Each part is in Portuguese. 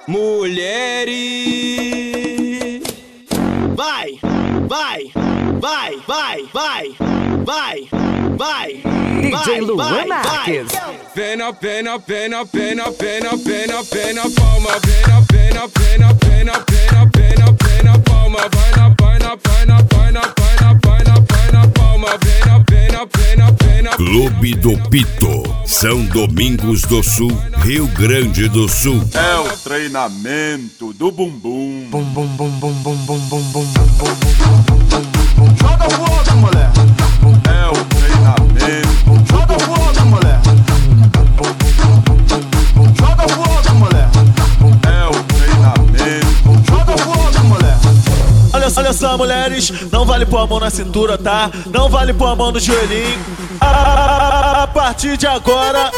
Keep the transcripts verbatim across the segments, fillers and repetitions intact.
mulheres. Vai, vai, vai, vai, vai, vai, vai. D J Luan Marques. Pena, pena, pena, pena, pena, pena, pena, palma, pena, pena, pena, pena, pena, pena, pena, palma, vai na, vai na, vai na, vai na, vai na, vai na, vai na, palma, pena, pena, pena, pena. Clube do Pito, São Domingos do Sul, Rio Grande do Sul. É o treinamento do bumbum. Bum bum bum bum bum bum bum bum bum bum. Joga o outro, moleque. É o treinamento. Joga o outro, moleque. Joga o outro, moleque. É o treinamento. Joga o outro, moleque. Olha, olha só, mulheres, não vale pôr a mão na cintura, tá? Não vale pôr a mão no joelhinho. A, a, a partir de agora,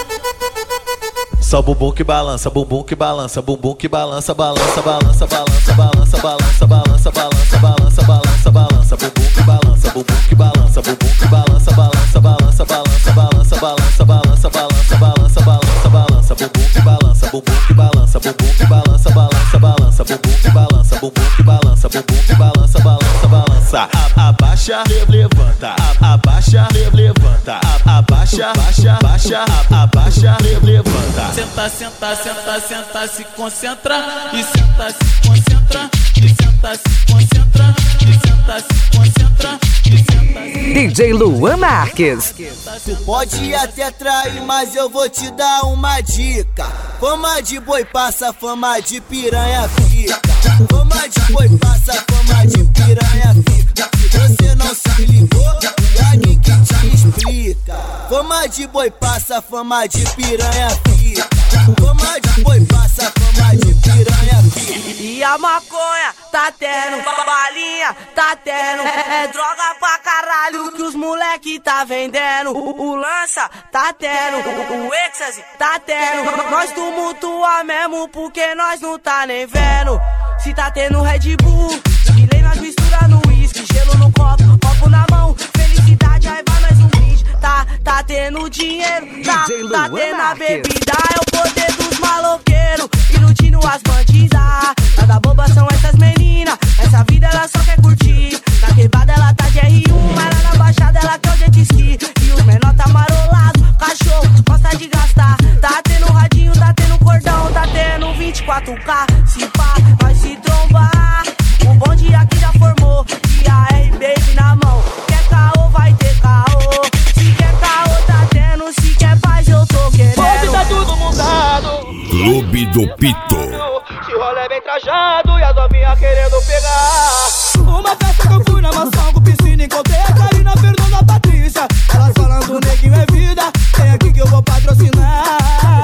só bumbum que balança, bumbum que balança, bumbum que balança, balança, balança, balança, balança, balança, balança, balança, balança, balança, balança, bumbum que balança, bumbum que balança, bumbum que balança, balança, balança, balança, balança, balança, balança, balança, balança, balança, balança, bumbum que balança, bumbum que balança, bumbum que balança, balança, balança, bumbum que balança, bumbum que balança, bumbum que balança, balança, balança, abaixa, levanta, abaixa, levanta, abaixa, baixa, baixa, abaixa, levanta. Senta, senta, senta, senta, se concentra e senta, se concentra e senta, se concentra e senta, se concentra e senta. D J Luan Marques. Tu pode até trair, mas eu vou te dar uma dica. Fama de boi passa, fama de piranha fica. Fama de boi passa, fama de piranha fica. Se você não se ligou, alguém que te explica. Fama de boi passa, fama de piranha fica. Fama de boi passa, fama de piranha fica. E a maconha tá tendo, balinha tá tendo, é, é droga pra caralho que os moleque tá vendendo. O, o lança tá tendo, o, o êxtase tá tendo. Nós tumultua mesmo porque nós não tá nem vendo. Se tá tendo Red Bull, que lei nós mistura no uísque, gelo no copo, copo na mão, felicidade, aí vai mais um brinde. Tá, tá tendo dinheiro, tá, tá tendo a bebida, é o poder dos maloqueiros, iludindo as bandidas. Nada boba são essas meninas, essa vida ela só quer curtir. Na quebrada ela tá de R um, mas lá na baixada ela quer o jet ski. E os menor tá marolado, cachorro, gosta de gastar. Tá tendo radinho, tá tendo cordão, tá tendo vinte e quatro K. Se pá, nós se trombar, o bonde aqui já formou. E a R baby na mão, quer caô, vai ter caô. Se quer caô, tá tendo, se quer paz, eu tô querendo. Hoje tá tudo mudado. Clube do Pito. Se rolê bem trajado e as novinhas querendo pegar. Uma festa que eu fui na mansão com piscina, encontrei a Karina, Fernanda, a Patrícia. Elas falando, neguinho é vida, vem aqui que eu vou patrocinar.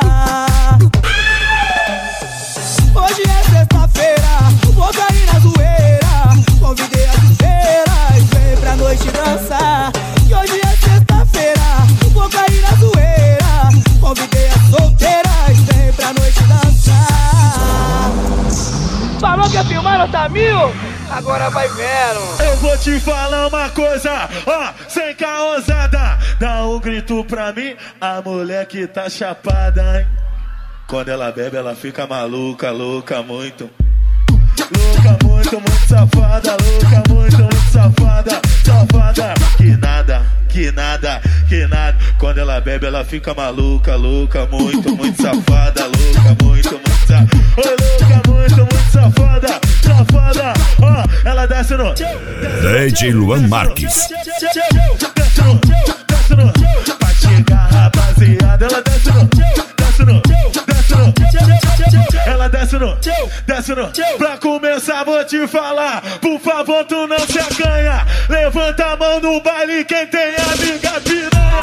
Hoje é sexta-feira, vou cair na zoeira. Convidei as estrelas, vem pra noite dançar. E hoje é sexta-feira, vou cair na zoeira. Convidei as solteiras, vem pra noite dançar. Falou que ia filmar nota mil? Agora vai vendo. Eu vou te falar uma coisa, ó, sem caosada. Dá um grito pra mim, a mulher que tá chapada, hein? Quando ela bebe, ela fica maluca, louca muito. Louca muito, muito safada, louca muito, muito safada. Safada, que nada, que nada, que nada. Quando ela bebe, ela fica maluca, louca muito, muito safada. Louca muito, muito safada. Oi, louca muito, muito safada. Safada, ó, ela desce no D J Luan Marques. Desce no, desce no. Pra chegar, rapaziada, ela desce no, desce no, desce no. Ela desce no, desce no. Pra começar vou te falar, por favor tu não se acanha. Levanta a mão no baile quem tem amiga piranha.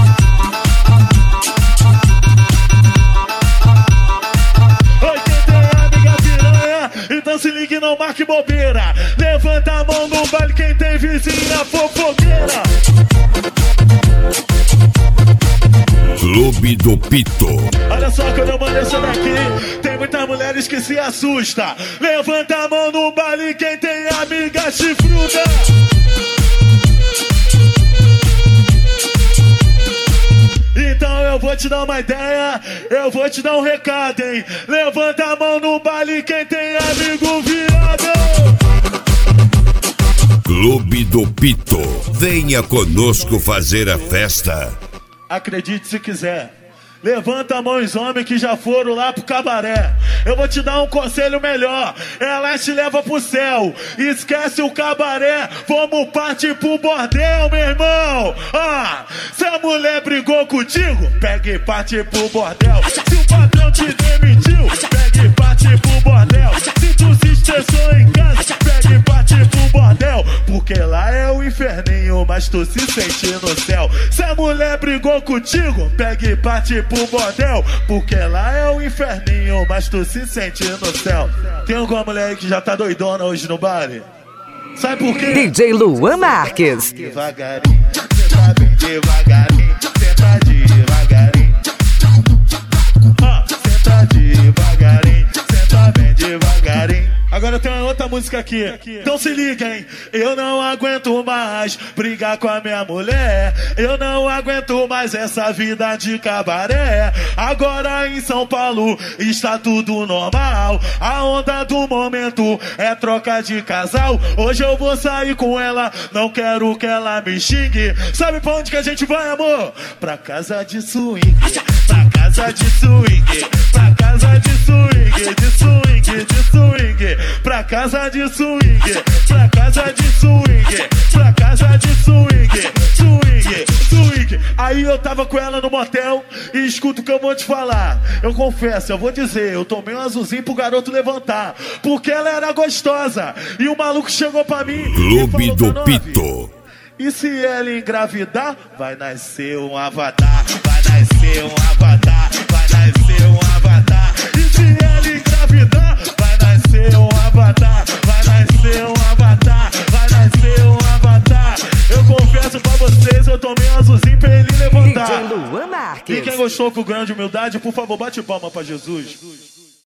Oi, quem tem amiga piranha, então se ligue, não marque bobeira. Levanta a mão no baile quem tem vizinha fofoqueira. Clube do Pito. Olha só quando eu mando essa daqui, tem muitas mulheres que se assustam. Levanta a mão no baile quem tem amiga chifruda. Então eu eu vou te dar uma ideia, eu vou te dar um recado, hein? Levanta a mão no baile quem tem amigo viado. Clube do Pito, venha conosco fazer a festa. Acredite se quiser. Levanta a mão os homens que já foram lá pro cabaré. Eu vou te dar um conselho melhor. Ela te leva pro céu. Esquece o cabaré. Vamos partir pro bordel, meu irmão. Ah, se a mulher brigou contigo, pega e parte pro bordel. Se o patrão te demitiu, pega e parte pro bordel. Se tu se estressou em casa, pega e parte pro bordel. Porque lá é o inferninho, mas tu se sente no céu. Se a mulher brigou contigo, pega e parte pro pro bordel, porque lá é o inferninho, mas tu se sente no céu. Tem alguma mulher aí que já tá doidona hoje no baile? Sabe por quê? D J Luan Marques. Devagarinho, cê tá bem devagarinho, cê tá devagarinho. Ah, cê tá devagarinho, cê tá bem devagarinho. Agora tem uma outra música aqui. Então se liga, hein? Eu não aguento mais brigar com a minha mulher. Eu não aguento mais essa vida de cabaré. Agora em São Paulo está tudo normal. A onda do momento é troca de casal. Hoje eu vou sair com ela, não quero que ela me xingue. Sabe pra onde que a gente vai, amor? Pra casa de swing. Pra casa de swing. Pra casa de swing. De swing, de swing. Pra casa de swing, pra casa de swing, pra casa de swing, swing, swing. Aí eu tava com ela no motel e escuta o que eu vou te falar. Eu confesso, eu vou dizer, eu tomei um azulzinho pro garoto levantar, porque ela era gostosa. E o maluco chegou pra mim Clube e falou do pra Pito. E se ela engravidar, vai nascer um avatar, vai nascer um avatar, vai nascer um avatar. E se ela engravidar, vai nascer um avatar, vai nascer um avatar, vai nascer um avatar. Eu confesso pra vocês, eu tomei um azulzinho pra ele levantar. D J Luan Marques. E quem gostou com grande humildade, por favor, bate palma pra Jesus.